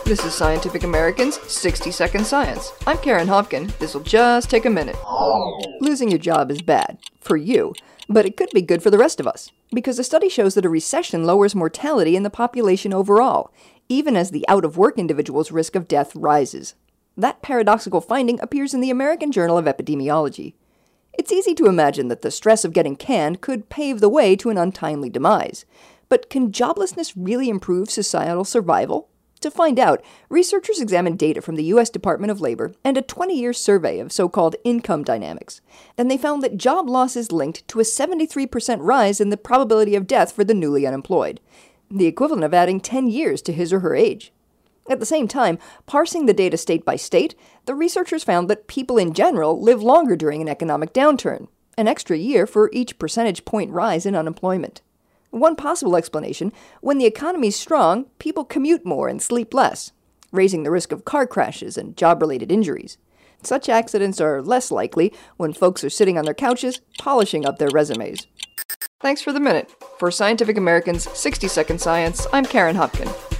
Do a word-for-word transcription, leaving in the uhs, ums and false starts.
This is Scientific American's sixty second Science. I'm Karen Hopkin. This'll just take a minute. Losing your job is bad. For you. But it could be good for the rest of us. Because a study shows that a recession lowers mortality in the population overall, even as the out-of-work individual's risk of death rises. That paradoxical finding appears in the American Journal of Epidemiology. It's easy to imagine that the stress of getting canned could pave the way to an untimely demise. But can joblessness really improve societal survival? To find out, researchers examined data from the U S Department of Labor and a twenty-year survey of so-called income dynamics. And they found that job loss is linked to a seventy-three percent rise in the probability of death for the newly unemployed, the equivalent of adding ten years to his or her age. At the same time, parsing the data state by state, the researchers found that people in general live longer during an economic downturn, an extra year for each percentage point rise in unemployment. One possible explanation, when the economy is strong, people commute more and sleep less, raising the risk of car crashes and job-related injuries. Such accidents are less likely when folks are sitting on their couches, polishing up their resumes. Thanks for the minute. For Scientific American's sixty second Science, I'm Karen Hopkin.